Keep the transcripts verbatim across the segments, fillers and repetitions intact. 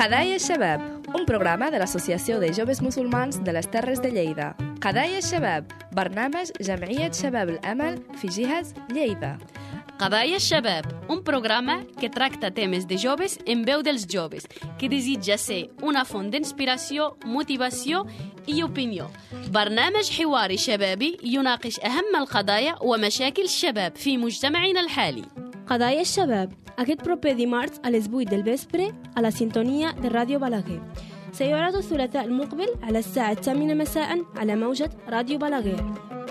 Qadaya Shabab, un programa de l'Associació de Joves Musulmans de les Terres de Lleida. Qadaya Shabab, برنامج جمعية شباب الأمل في جهة Lleida. Qadaya Shabab, un programa que tracta temes de joves en veu dels joves, que desitja ser una font d'inspiració, motivació i opinió. برنامج حواري شبابي يناقش أهم القضايا ومشاكل الشباب في مجتمعنا الحالي. Qadaya Shabab, aquest proper dimarts a les vuit del vespre a la sintonia de راديو بلاغير. سيعرض الثلاثاء المقبل على الساعة الثامنة مساء على موجة راديو بلاغير.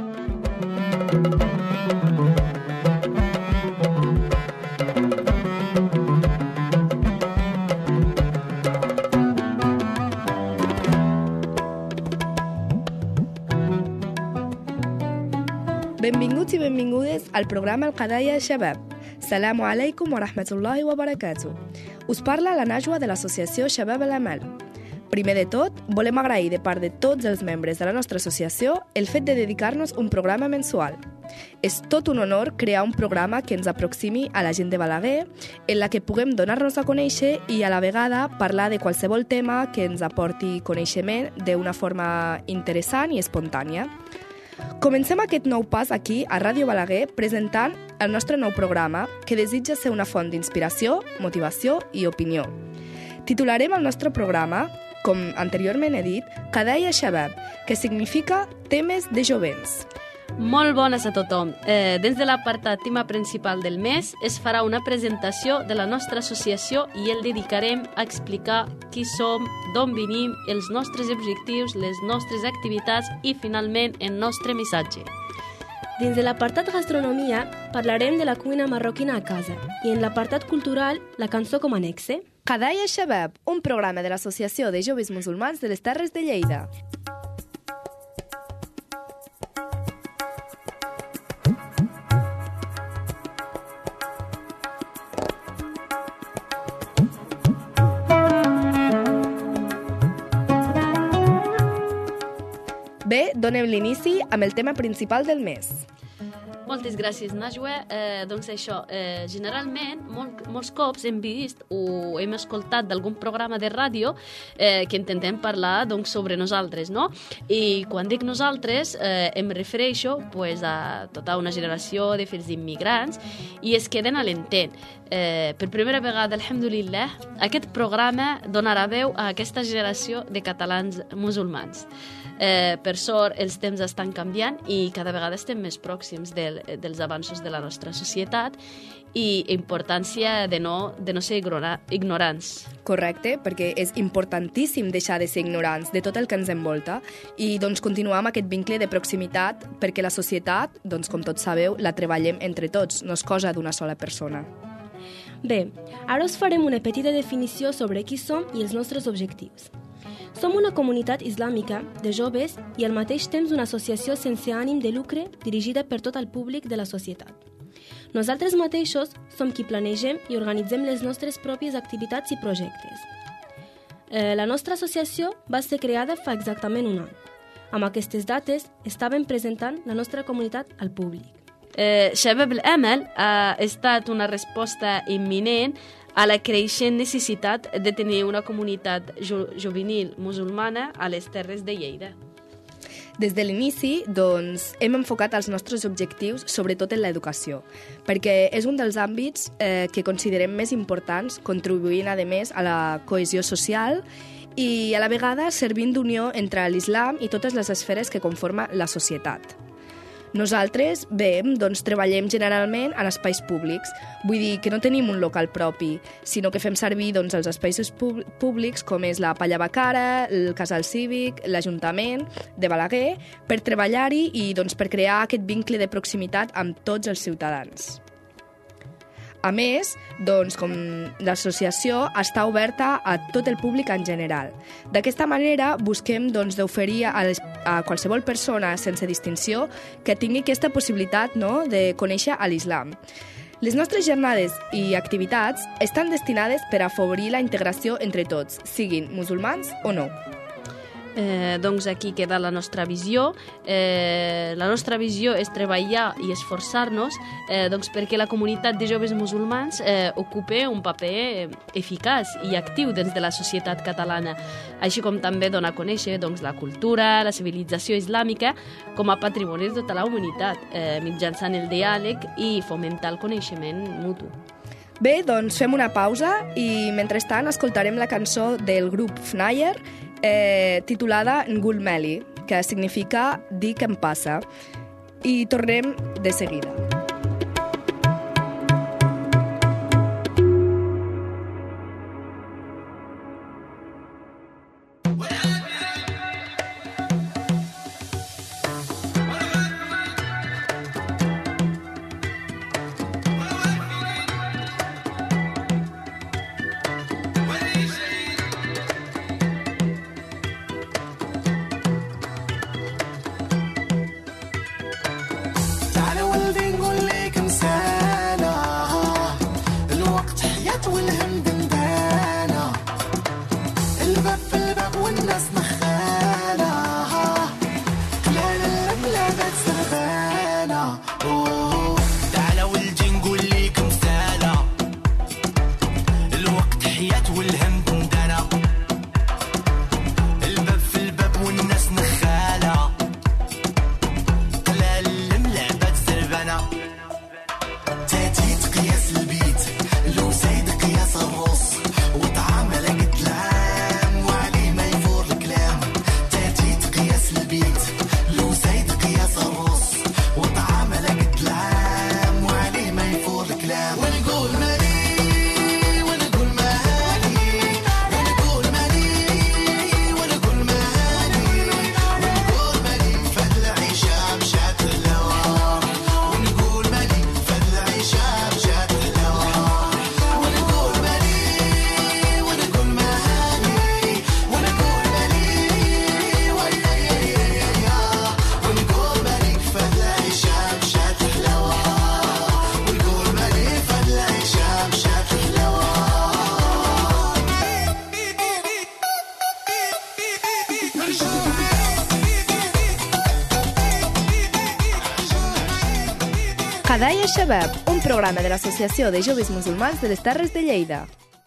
Benvinguts i benvingudes al programa El Qadaya Shabab. Salamu alaikum wa rahmatullahi wa barakatuh. Us parla la Najwa de l'associació Shabab al-Amal. Primer de tot, volem agrair de part de tots els membres de la nostra associació el fet de dedicar-nos un programa mensual. És tot un honor crear un programa que ens aproximi a la gent de Balaguer, en la que puguem donar-nos a conèixer i a la vegada parlar de qualsevol tema que ens aporti coneixement d'una forma interessant i espontània. Comencem aquest nou pas aquí a Ràdio Balaguer presentant el nostre nou programa que desitja ser una font d'inspiració, motivació i opinió. Titularem el nostre programa, com anteriorment he dit, Qadaya Shabab, que significa temes de jovents. Molt bones a tothom. Eh, dins de l'apartat tema principal del mes es farà una presentació de la nostra associació i el dedicarem a explicar qui som, d'on venim, els nostres objectius, les nostres activitats i, finalment, el nostre missatge. Dins de l'apartat gastronomia parlarem de la cuina marroquina a casa i en l'apartat cultural la cançó com a annexe. Qadaya Shabab, un programa de l'Associació de Joves Musulmans de les Terres de Lleida. Bé, donem l'inici amb el tema principal del mes. Moltes gràcies, Najwa. Eh, doncs això, eh, generalment, molt, molts cops hem vist o hem escoltat d'algun programa de ràdio eh, que intentem parlar doncs, sobre nosaltres, no? I quan dic nosaltres, eh, em refereixo pues, a tota una generació de fills d'immigrants i es queden a l'entent. Eh, per primera vegada, alhamdulillah, aquest programa donarà veu a aquesta generació de catalans musulmans. Eh, per sort, els temps estan canviant i cada vegada estem més pròxims del, dels avanços de la nostra societat i importància de no, de no ser ignora, ignorants. Correcte, perquè és importantíssim deixar de ser ignorants de tot el que ens envolta i doncs, continuar amb aquest vincle de proximitat perquè la societat, doncs, com tots sabeu, la treballem entre tots, no és cosa d'una sola persona. Bé, ara us farem una petita definició sobre qui som i els nostres objectius. Som una comunitat islàmica de joves i al mateix temps una associació sense ànim de lucre dirigida per tot el públic de la societat. Nosaltres mateixos som qui planegem i organitzem les nostres pròpies activitats i projectes. Eh, la nostra associació va ser creada fa exactament un any. Amb aquestes dates estàvem presentant la nostra comunitat al públic. Eh, Shabab al-Amal ha estat una resposta imminent a la creixent necessitat de tenir una comunitat jo juvenil musulmana a les Terres de Lleida. Des de l'inici, doncs, hem enfocat els nostres objectius sobretot en l'educació, perquè és un dels àmbits eh, que considerem més importants, contribuint, a més, a la cohesió social i, a la vegada, servint d'unió entre l'islam i totes les esferes que conforma la societat. Nosaltres, bé, doncs treballem generalment en espais públics. Vull dir que no tenim un local propi, sinó que fem servir doncs, els espais públics com és la Palla Bacara, el Casal Cívic, l'Ajuntament de Balaguer, per treballar-hi i doncs, per crear aquest vincle de proximitat amb tots els ciutadans. A més, doncs, com l'associació està oberta a tot el públic en general. D'aquesta manera, busquem doncs, d'oferir a, les, a qualsevol persona sense distinció que tingui aquesta possibilitat, no?, de conèixer a l'islam. Les nostres jornades i activitats estan destinades per a afavorir la integració entre tots, siguin musulmans o no. Eh, doncs aquí queda la nostra visió. Eh, la nostra visió és treballar i esforçar-nos eh, doncs perquè la comunitat de joves musulmans eh, ocupe un paper eficaç i actiu dins de la societat catalana, així com també donar a conèixer doncs, la cultura, la civilització islàmica com a patrimoni de tota la humanitat, eh, mitjançant el diàleg i fomentar el coneixement mutu. Bé, doncs fem una pausa i mentrestant escoltarem la cançó del grup Fnayer eh, titulada Ngul Meli, que significa dir què em passa. I tornem de seguida. Qadaya Shabab, un programa de l'Associació de Joves Musulmans de les Terres de Lleida.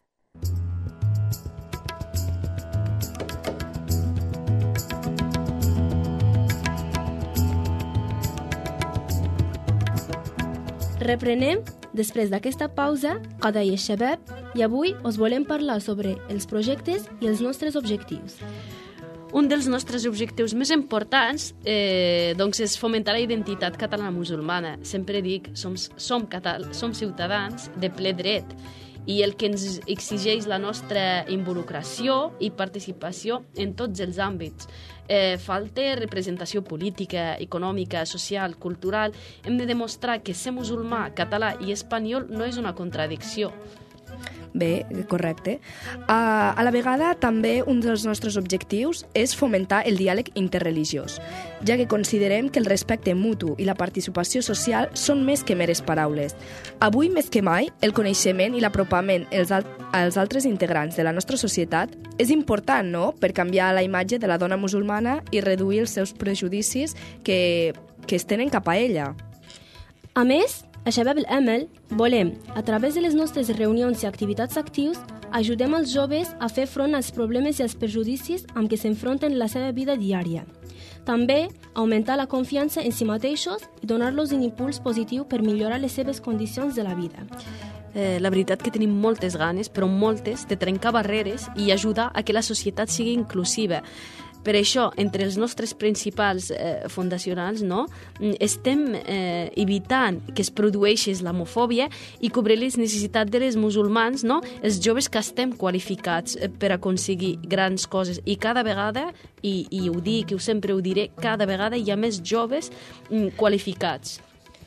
Reprenem, després d'aquesta pausa, Qadaya Shabab, i avui us volem parlar sobre els projectes i els nostres objectius. Un dels nostres objectius més importants eh, doncs és fomentar la identitat catalana musulmana. Sempre dic, som, som, catal som ciutadans de ple dret i el que ens exigeix la nostra involucració i participació en tots els àmbits. Eh, falta representació política, econòmica, social, cultural. Hem de demostrar que ser musulmà, català i espanyol no és una contradicció. Bé, correcte. Uh, a la vegada, també un dels nostres objectius és fomentar el diàleg interreligiós, ja que considerem que el respecte mutu i la participació social són més que meres paraules. Avui, més que mai, el coneixement i l'apropament als, al als altres integrants de la nostra societat és important, no?, per canviar la imatge de la dona musulmana i reduir els seus prejudicis que, que es tenen cap a ella. A més, a Shabab al-Amal volem, a través de les nostres reunions i activitats actius, ajudem els joves a fer front als problemes i als perjudicis amb què s'enfronten en la seva vida diària. També augmentar la confiança en si mateixos i donar-los un impuls positiu per millorar les seves condicions de la vida. Eh, la veritat que tenim moltes ganes, però moltes, de trencar barreres i ajudar a que la societat sigui inclusiva. Per això, entre els nostres principals eh, fundacionals, no, estem eh, evitant que es produeixi l'homofòbia i cobrir les necessitats de les musulmans, no, els joves que estem qualificats eh, per aconseguir grans coses. I cada vegada, i, i ho dic, i sempre ho diré, cada vegada hi ha més joves mm, qualificats.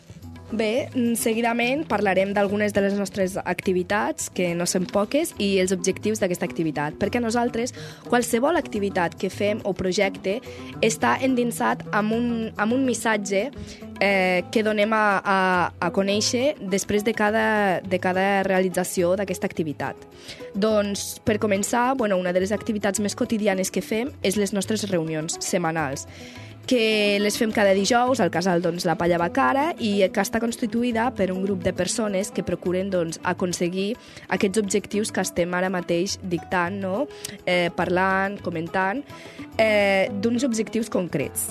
Bé, seguidament parlarem d'algunes de les nostres activitats, que no són poques, i els objectius d'aquesta activitat. Perquè nosaltres, qualsevol activitat que fem o projecte està endinsat amb un, amb un missatge eh, que donem a, a, a conèixer després de cada, de cada realització d'aquesta activitat. Doncs, per començar, bueno, una de les activitats més quotidianes que fem és les nostres reunions setmanals, que les fem cada dijous al casal doncs, La Palla Bacara, i que està constituïda per un grup de persones que procuren doncs, aconseguir aquests objectius que estem ara mateix dictant, no? eh, parlant, comentant, eh, d'uns objectius concrets.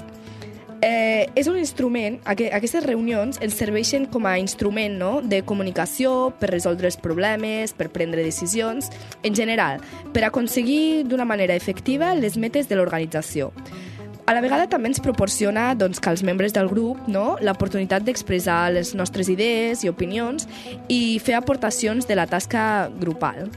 Eh, és un instrument, aqu aquestes reunions ens serveixen com a instrument, no?, de comunicació, per resoldre els problemes, per prendre decisions, en general, per aconseguir d'una manera efectiva les metes de l'organització. A la vegada també ens proporciona doncs, que els membres del grup, no, l'oportunitat d'expressar les nostres idees i opinions i fer aportacions de la tasca grupal.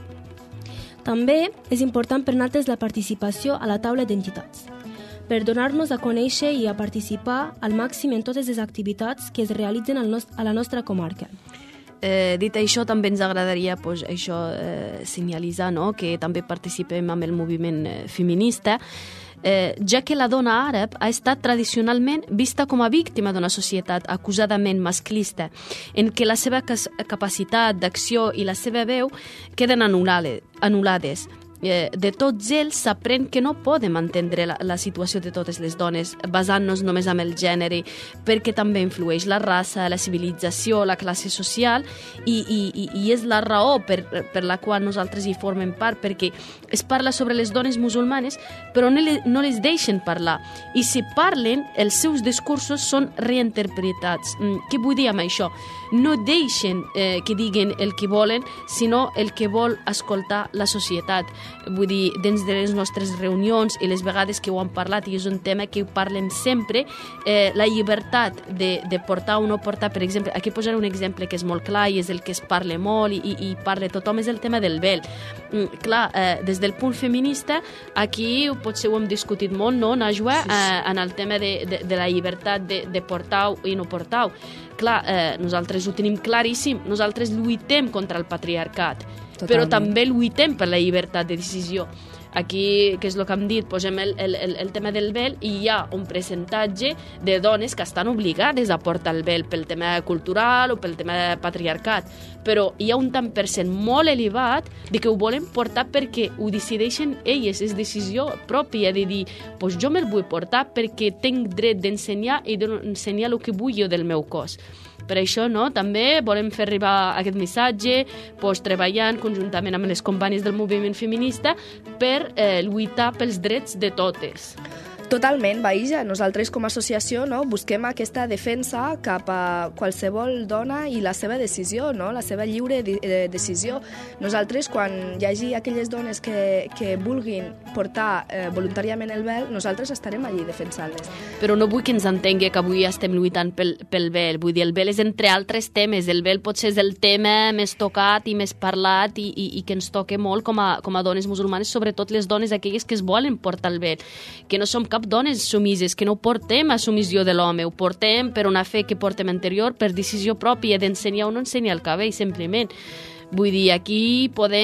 També és important per nosaltres la participació a la taula d'entitats, per donar-nos a conèixer i a participar al màxim en totes les activitats que es realitzen al nost- a la nostra comarca. Eh, dit això, també ens agradaria pues, això, eh, senyalitzar, no?, que també participem amb el moviment eh, feminista, eh, ja que la dona àrab ha estat tradicionalment vista com a víctima d'una societat acusadament masclista, en què la seva capacitat d'acció i la seva veu queden anul·lades. Eh, de tots ells s'aprèn que no podem entendre la, la situació de totes les dones basant-nos només en el gènere, perquè també influeix la raça, la civilització, la classe social, i, i, i és la raó per, per la qual nosaltres hi formem part, perquè es parla sobre les dones musulmanes, però no, le, no les deixen parlar, i si parlen, els seus discursos són reinterpretats. Mm, què vull dir amb això? No deixen eh, que diguen el que volen, sinó el que vol escoltar la societat. Vull dir, dins de les nostres reunions i les vegades que ho han parlat, i és un tema que ho parlem sempre, eh, la llibertat de, de portar o no portar, per exemple, aquí posaré un exemple que és molt clar i és el que es parla molt i, i parla tothom, és el tema del vel. Mm, clar, eh, des del punt feminista, aquí potser ho hem discutit molt, no, Najwa, eh, en el tema de, de, de la llibertat de, de portar i no portar. Clar, eh, nosaltres ho tenim claríssim, nosaltres lluitem contra el patriarcat, Totalment. Però també lluitem per la llibertat de decisió. Aquí, que és el que hem dit, posem el, el, el tema del vel i hi ha un percentatge de dones que estan obligades a portar el vel pel tema cultural o pel tema patriarcat, però hi ha un tant per cent molt elevat de que ho volen portar perquè ho decideixen elles, és decisió pròpia de dir, pues jo me'l vull portar perquè tinc dret d'ensenyar i d'ensenyar el que vull jo del meu cos. Per això, no, també volem fer arribar aquest missatge, pues, treballant conjuntament amb les companyes del moviment feminista per eh, lluitar pels drets de totes. Totalment, Baïja. Nosaltres com a associació, no, busquem aquesta defensa cap a qualsevol dona i la seva decisió, no, la seva lliure de decisió. Nosaltres, quan hi hagi aquelles dones que, que vulguin portar eh, voluntàriament el vel, nosaltres estarem allí defensant-les. Però no vull que ens entengui que avui estem lluitant pel, pel vel. Vull dir, el vel és entre altres temes. El vel potser és el tema més tocat i més parlat i, i, i que ens toca molt com a, com a dones musulmanes, sobretot les dones aquelles que es volen portar el vel, que no som cap dones sumises, que no portem a submissió de l'home, ho portem per una fe que portem anterior, per decisió pròpia d'ensenyar o no ensenyar el cabell, simplement. Vull dir, aquí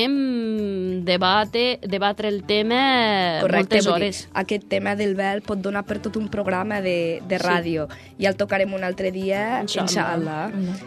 podem debate, debatre el tema Correcte, moltes hores. Dir, aquest tema del vel pot donar per tot un programa de, de ràdio. Sí. I el tocarem un altre dia, inshallah. inshallah.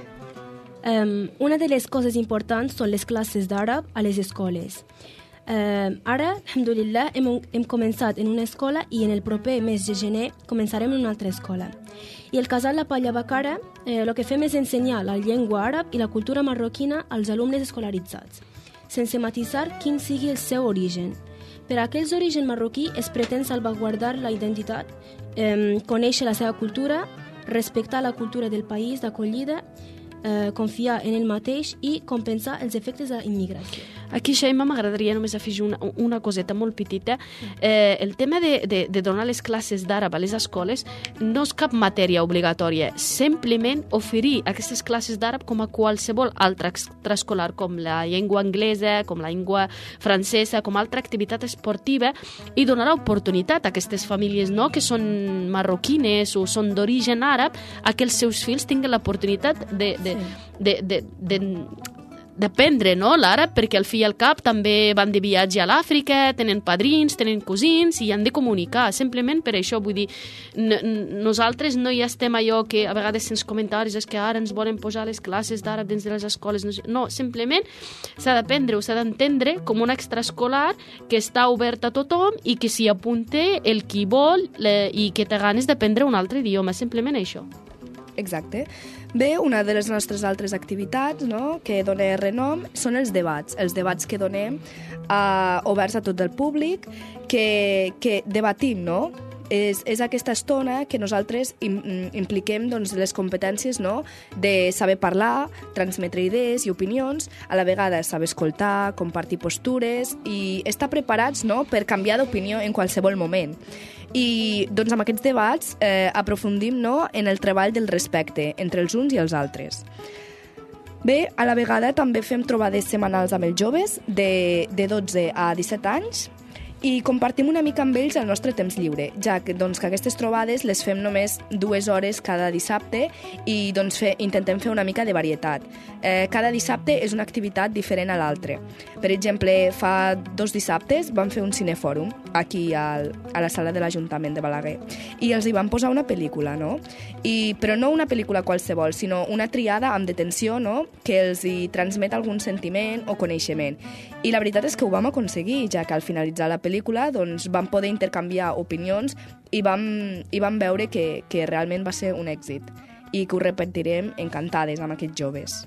Um, una de les coses importants són les classes d'àrab a les escoles. Uh, ara, alhamdulillah, hem, hem començat en una escola i en el proper mes de gener començarem en una altra escola. I el casal La Palla Bacara, eh, el que fem és ensenyar la llengua àrab i la cultura marroquina als alumnes escolaritzats, sense matisar quin sigui el seu origen. Per a aquells d'origen marroquí es pretén salvaguardar la identitat, eh, conèixer la seva cultura, respectar la cultura del país d'acollida, eh, confiar en el mateix i compensar els efectes de la immigració. Aquí, Sheima, m'agradaria només afegir una, una coseta molt petita. Eh, el tema de, de, de donar les classes d'àrab a les escoles no és cap matèria obligatòria. Simplement oferir aquestes classes d'àrab com a qualsevol altra extraescolar, com la llengua anglesa, com la llengua francesa, com altra activitat esportiva, i donar l'oportunitat a aquestes famílies, no?, que són marroquines o són d'origen àrab, a que els seus fills tinguin l'oportunitat de, de, sí. de, de, de, de d'aprendre, no?, l'àrab, perquè al fi i al cap també van de viatge a l'Àfrica, tenen padrins, tenen cosins i han de comunicar, simplement per això. Vull dir, nosaltres no hi estem allò que a vegades sents comentaris és que ara ens volen posar les classes d'àrab dins de les escoles. No, simplement s'ha d'aprendre o s'ha d'entendre com una extraescolar que està oberta a tothom i que s'hi apunte el qui vol i que té ganes d'aprendre un altre idioma, simplement això. Exacte. Bé, una de les nostres altres activitats, no?, que dona renom són els debats. Els debats que donem uh, oberts a tot el públic, que, que debatim, no?, és, és aquesta estona que nosaltres im, impliquem doncs, les competències, no?, de saber parlar, transmetre idees i opinions, a la vegada saber escoltar, compartir postures i estar preparats, no?, per canviar d'opinió en qualsevol moment. I doncs, amb aquests debats eh, aprofundim, no?, en el treball del respecte entre els uns i els altres. Bé, a la vegada també fem trobades setmanals amb els joves de, de dotze a disset anys i compartim una mica amb ells el nostre temps lliure, ja que, doncs, que aquestes trobades les fem només dues hores cada dissabte i doncs, fe, intentem fer una mica de varietat. Eh, cada dissabte és una activitat diferent a l'altra. Per exemple, fa dos dissabtes vam fer un cinefòrum aquí al, a la sala de l'Ajuntament de Balaguer i els hi vam posar una pel·lícula, no? I, però no una pel·lícula qualsevol, sinó una triada amb detenció, no?, que els hi transmet algun sentiment o coneixement. I la veritat és que ho vam aconseguir, ja que al finalitzar la pel·lícula doncs, vam poder intercanviar opinions i vam, i vam veure que, que realment va ser un èxit i que ho repetirem encantades amb aquests joves.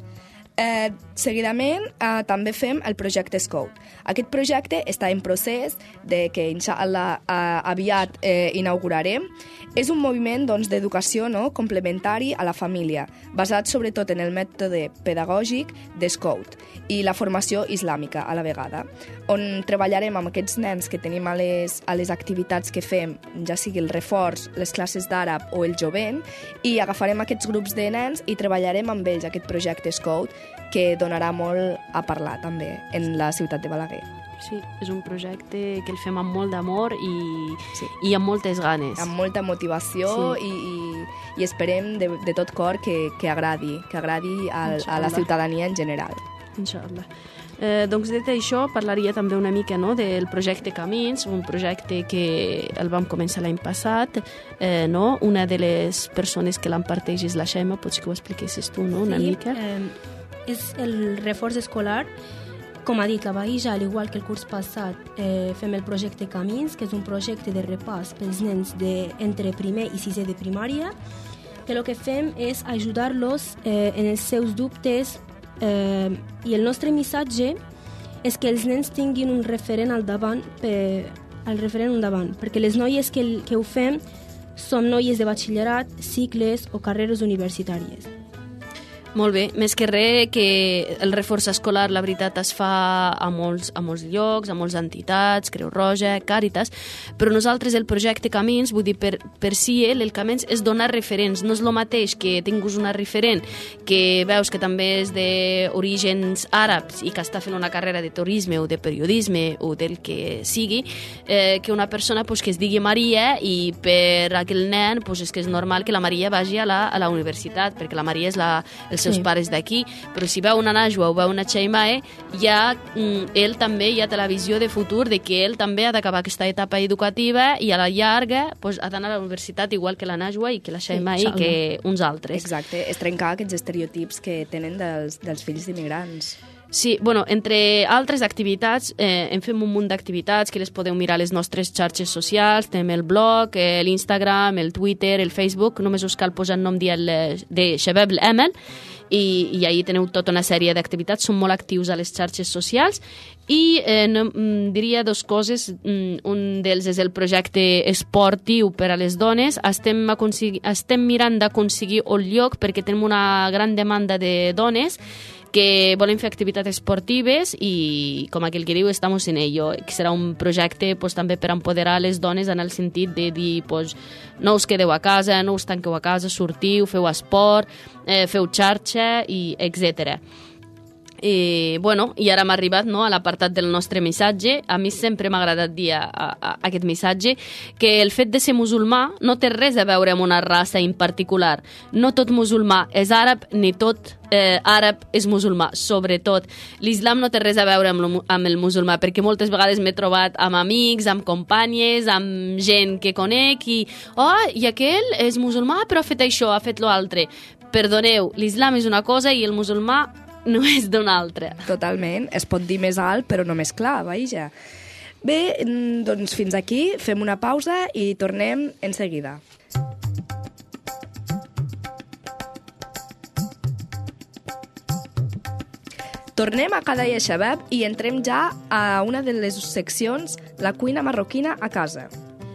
Eh, seguidament eh, també fem el projecte Scout. Aquest projecte està en procés de que inshallah eh, aviat eh, inaugurarem. És un moviment doncs, d'educació, no?, complementari a la família, basat sobretot en el mètode pedagògic de Scout i la formació islàmica a la vegada, on treballarem amb aquests nens que tenim a les, a les activitats que fem, ja sigui el reforç, les classes d'àrab o el jovent, i agafarem aquests grups de nens i treballarem amb ells aquest projecte Scout, que donarà molt a parlar també en la ciutat de Balaguer. Sí, és un projecte que el fem amb molt d'amor i, sí. i amb moltes ganes. Amb molta motivació sí. i, i, i esperem de, de tot cor que, que agradi, que agradi al, a la ciutadania en general. Inshallah. Eh, doncs, dit això, parlaria també una mica, no?, del projecte Camins, un projecte que el vam començar l'any passat. Eh, no? Una de les persones que l'emparteix és la Sheima, potser que ho expliquessis tu, no?, una sí, mica. Eh, és el reforç escolar. Com ha dit la Bahija, al igual que el curs passat, eh, fem el projecte Camins, que és un projecte de repàs pels nens de, entre primer i sisè de primària, que el que fem és ajudar-los eh, en els seus dubtes eh, i el nostre missatge és que els nens tinguin un referent al davant, per, al referent al davant perquè les noies que, que ho fem som noies de batxillerat, cicles o carreres universitàries. Molt bé, més que res que el reforç escolar, la veritat, es fa a molts, a molts llocs, a moltes entitats, Creu Roja, Càritas, però nosaltres el projecte Camins, vull dir, per, per si el, el Camins és donar referents, no és el mateix que tinguis una referent que veus que també és d'orígens àrabs i que està fent una carrera de turisme o de periodisme o del que sigui, eh, que una persona pues, que es digui Maria i per aquell nen pues, és que és normal que la Maria vagi a la, a la universitat, perquè la Maria és la, el seus sí. pares d'aquí, però si veu una Najwa o veu una Cheimae, ja mm, ell també ja té la visió de futur de que ell també ha d'acabar aquesta etapa educativa i a la llarga pues, ha d'anar a la universitat igual que la Najwa i que la Cheimae sí, i que uns altres. Exacte, és trencar aquests estereotips que tenen dels, dels fills d'immigrants. Sí, bueno, entre altres activitats, eh, en fem un munt d'activitats que les podeu mirar a les nostres xarxes socials, tenim el blog, eh, l'Instagram, el Twitter, el Facebook, només us cal posar el nom de, de Shabab al-Amal, i, i ahir teniu tota una sèrie d'activitats, són molt actius a les xarxes socials, i eh, no, diria dues coses. Un d'ells és el projecte esportiu per a les dones. Estem, estem mirant d'aconseguir un lloc perquè tenim una gran demanda de dones que volem fer activitats esportives i, com aquell que diu, estamos en ello, que serà un projecte pues, també per empoderar les dones en el sentit de dir pues, no us quedeu a casa, no us tanqueu a casa, sortiu, feu esport, eh, feu xarxa, i etcètera. I, bueno, i ara hem arribat, no, a l'apartat del nostre missatge. A mi sempre m'ha agradat dir a, a, a aquest missatge que el fet de ser musulmà no té res a veure amb una raça en particular. No tot musulmà és àrab, ni tot eh, àrab és musulmà. Sobretot, l'islam no té res a veure amb, lo, amb el musulmà, perquè moltes vegades m'he trobat amb amics, amb companyes, amb gent que conec i, oh, i aquell és musulmà però ha fet això, ha fet l'altre. Perdoneu, l'islam és una cosa i el musulmà no és d'una altra. Totalment. Es pot dir més alt, però no més clar, vaja. Bé, doncs fins aquí, fem una pausa i tornem en seguida. Tornem a Qadaya Shabab i entrem ja a una de les seccions, la cuina marroquina a casa.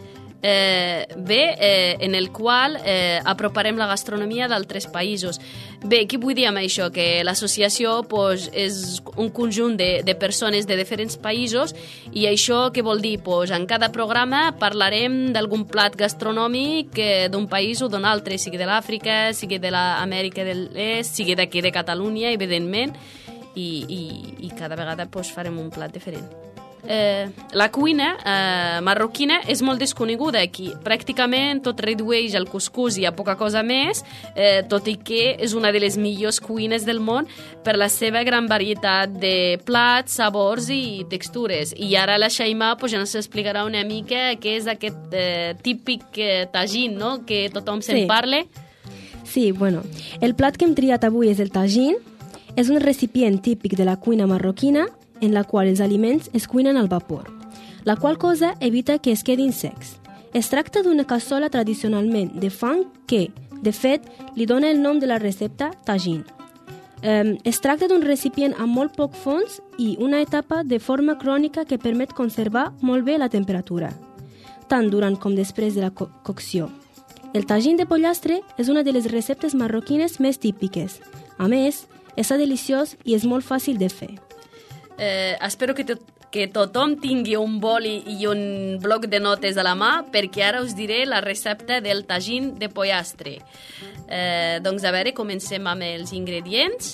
Eh, bé, eh, en el qual eh, aproparem la gastronomia d'altres països. Bé, què vull dir amb això? Que l'associació pues, és un conjunt de, de persones de diferents països i això què vol dir? Pues, en cada programa parlarem d'algun plat gastronòmic eh, d'un país o d'un altre, sigui de l'Àfrica, sigui de l'Amèrica de l'Est, sigui d'aquí de Catalunya, evidentment, i, i, i cada vegada pues, farem un plat diferent. Eh, la cuina eh, marroquina és molt desconeguda aquí. Pràcticament tot redueix al cuscús i a poca cosa més, eh, tot i que és una de les millors cuines del món per la seva gran varietat de plats, sabors i textures. I ara la Shaima pues, ja ens explicarà una mica què és aquest eh, típic eh, tagín, no? Que tothom se'n Sí. parle. Sí, bueno, el plat que hem triat avui és el tagín. És un recipient típic de la cuina marroquina en la qual els aliments es cuinen al vapor, la qual cosa evita que es quedin secs. Es tracta d'una cassola tradicionalment de fang que, de fet, li dona el nom de la recepta tagín. Um, es tracta d'un recipient amb molt poc fons i una etapa de forma crònica que permet conservar molt bé la temperatura, tant durant com després de la co- cocció. El tagín de pollastre és una de les receptes marroquines més típiques. A més, és deliciós i és molt fàcil de fer. Eh, espero que, to que tothom tingui un boli i un bloc de notes a la mà perquè ara us diré la recepta del tagín de pollastre. Eh, doncs a veure, comencem amb els ingredients.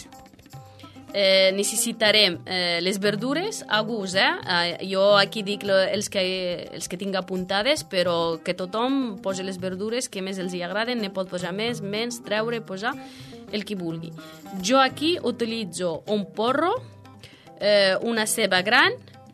Eh, necessitarem eh, les verdures a gust, eh? eh? Jo aquí dic lo, els, que, els que tinc apuntades, però que tothom posi les verdures que més els hi agraden, ne pot posar més, menys, treure, posar el que vulgui. Jo aquí utilitzo un porro, eh, una ceba gran,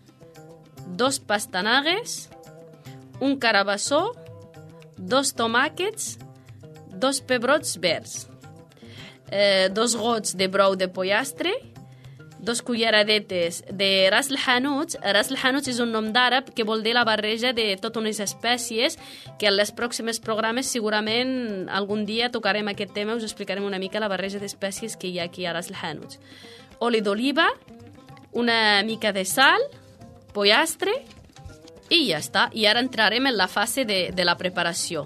dos pastanagues, un carabassó, dos tomàquets, dos pebrots verds, eh, dos gots de brou de pollastre, dos culleradetes de ras el hanout. Ras el hanout és un nom d'àrab que vol dir la barreja de totes unes espècies que en les pròximes programes segurament algun dia tocarem aquest tema, us explicarem una mica la barreja d'espècies que hi ha aquí a ras el hanout. Oli d'oliva, una mica de sal, pollastre i ja està. I ara entrarem en la fase de, de la preparació.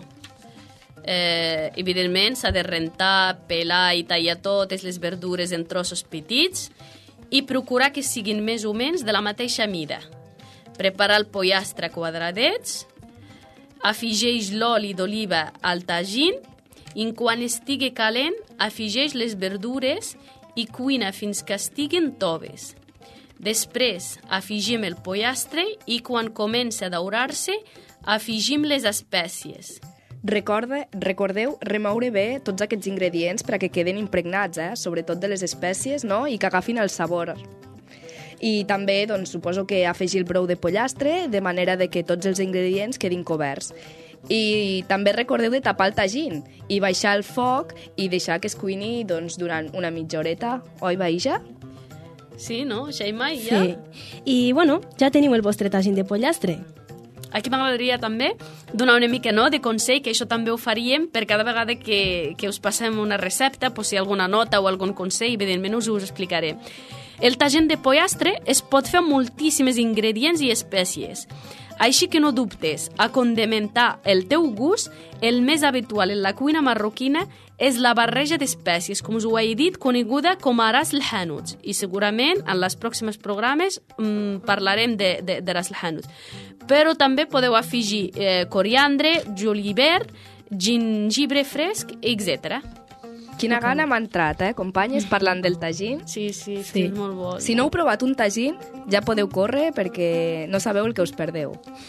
Eh, evidentment s'ha de rentar, pelar i tallar totes les verdures en trossos petits i procurar que siguin més o menys de la mateixa mida. Preparar el pollastre a quadradets, afegeix l'oli d'oliva al tagín i quan estigui calent afegeix les verdures i cuina fins que estiguin toves. Després afegim el pollastre i quan comença a daurar-se afegim les espècies. Recorda, recordeu remoure bé tots aquests ingredients perquè queden impregnats, eh? Sobretot de les espècies, no? I que agafin el sabor. I també, doncs, suposo que afegir el brou de pollastre de manera de que tots els ingredients quedin coberts. I també recordeu de tapar el tagín i baixar el foc i deixar que es cuini doncs, durant una mitja horeta. Oi, Baija? Sí, no? Shaima, i ja? Sí. I, bueno, ja teniu el vostre tagín de pollastre. Aquí m'agradaria també donar una mica no, de consell, que això també ho faríem per cada vegada que, que us passem una recepta, pues, si hi ha alguna nota o algun consell, evidentment us ho explicaré. El tagín de pollastre es pot fer amb moltíssimes ingredients i espècies. Així que no dubtes a condimentar el teu gust. El més habitual en la cuina marroquina és la barreja d'espècies, com us ho he dit, coneguda com a ras al-hanout. I segurament en els pròxims programes mmm, parlarem de, de, de ras al-hanout. Però també podeu afegir eh, coriandre, julivert, gingibre fresc, etcètera. Quina gana m'ha entrat, eh, companyes, parlant del tagín. Sí, sí, sí, és molt bo. Si no heu provat un tagín, ja podeu córrer perquè no sabeu el que us perdeu.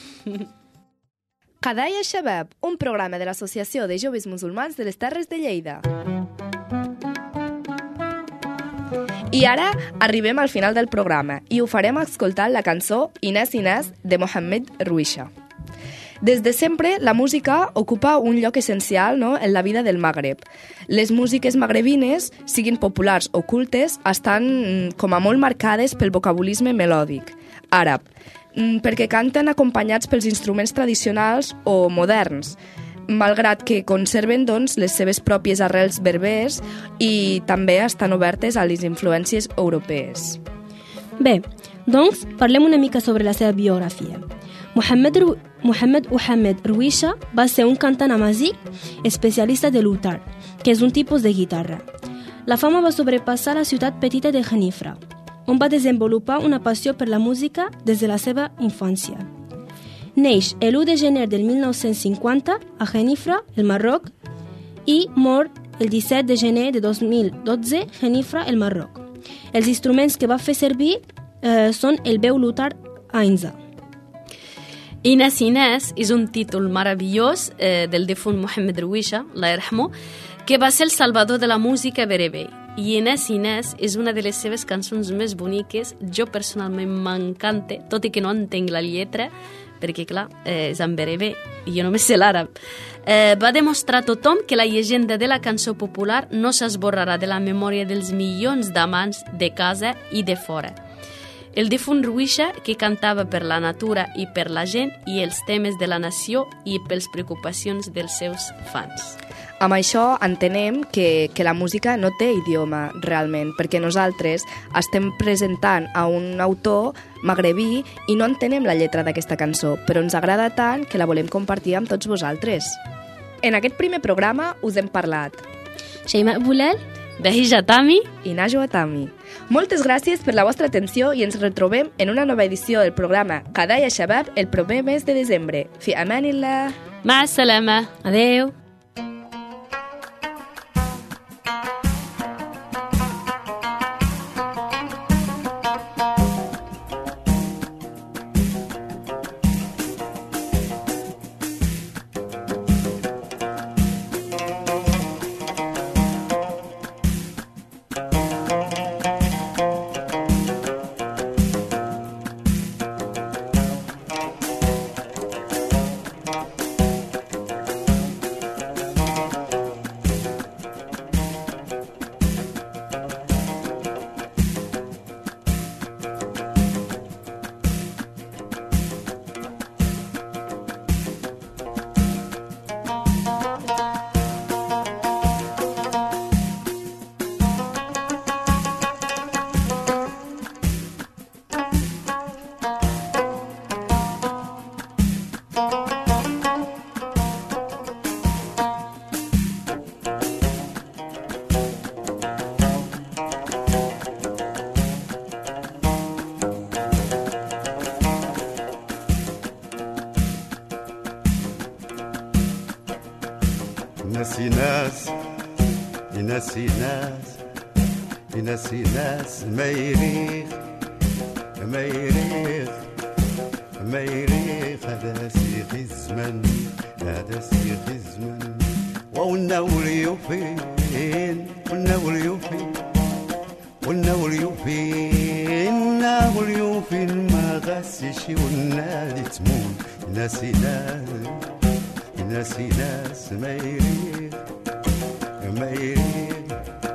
Qadaya Shabab, un programa de l'Associació de Joves Musulmans de les Terres de Lleida. I ara arribem al final del programa i ho farem escoltant la cançó Inès Inès de Mohamed Ruisha. Des de sempre, la música ocupa un lloc essencial, no?, en la vida del Magreb. Les músiques magrebines, siguin populars o cultes, estan com a molt marcades pel vocabulisme melòdic, àrab, perquè canten acompanyats pels instruments tradicionals o moderns, malgrat que conserven doncs, les seves pròpies arrels berbers i també estan obertes a les influències europees. Bé, doncs parlem una mica sobre la seva biografia. Mohamed, Ru Mohamed Mohamed Ruisha va ser un cantant amazic especialista de l'utar, que és un tipus de guitarra. La fama va sobrepassar la ciutat petita de Genifra, on va desenvolupar una passió per la música des de la seva infància. Neix l'u de gener del mil nou-cents cinquanta a Genifra, el Marroc, i mor el disset de gener de dos mil dotze, Genifra, el Marroc. Els instruments que va fer servir eh, són el veu l'utar Ainza. Inès Inès és un títol meravellós eh, del difunt Mohamed Ruisha, la Erhmo, que va ser el salvador de la música berebei. I Inès Inès és una de les seves cançons més boniques. Jo personalment m'encanta, tot i que no entenc la lletra, perquè clar, eh, és en berebei i jo només sé l'àrab. Eh, va demostrar a tothom que la llegenda de la cançó popular no s'esborrarà de la memòria dels milions d'amants de casa i de fora. El difunt Ruisha, que cantava per la natura i per la gent i els temes de la nació i pels preocupacions dels seus fans. Amb això entenem que, que la música no té idioma realment, perquè nosaltres estem presentant a un autor magrebí i no entenem la lletra d'aquesta cançó, però ens agrada tant que la volem compartir amb tots vosaltres. En aquest primer programa us hem parlat Sheima Boulel, Bahija Tami i Najwa Tami. Moltes gràcies per la vostra atenció i ens retrobem en una nova edició del programa Qadaya Shabab el proper mes de desembre. Fi amanillah. Ma salama. Adeu. ناسي ناس يناسي ناس يناسي ناس ما يريخ ما يريخ ما يريخ هذا سيخ الزمن هذا سيخ الزمن والنور يوفين والنور يوفين والنور يوفين النور يوفين ما غسش والنادي تمون ناسي ناس ناسي ناس ما يريد ما يريد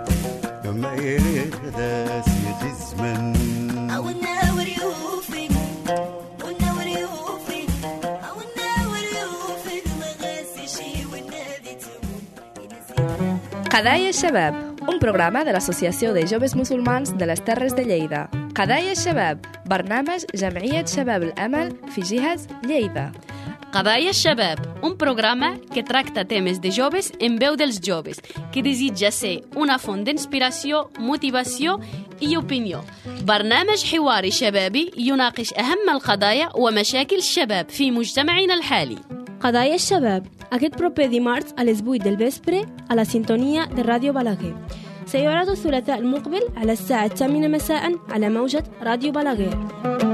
ما يريد ذا سيخ الزمن أو النور يوفي والنور يوفي أو النور يوفي ما غاسشي والنادي تمون Qadaya Shabab, un programa de l'Associació de Joves Musulmans de les Terres de Lleida. Qadaya Shabab, برنامج جمعية شباب الأمل في جهة lleida. Qadaya Shabab, un programa que tracta temes de joves en veu dels joves, que desitja ser una font d'inspiració, motivació i opinió. برنامج حواري شبابي يناقش أهم القضايا ومشاكل الشباب في مجتمعنا الحالي. قضايا الشباب aquest proper dimarts a les vuit del vespre a la sintonia de راديو بلاغير. سيعرض الثلاثاء المقبل على الساعة الثامنة مساء على موجة راديو بلاغير.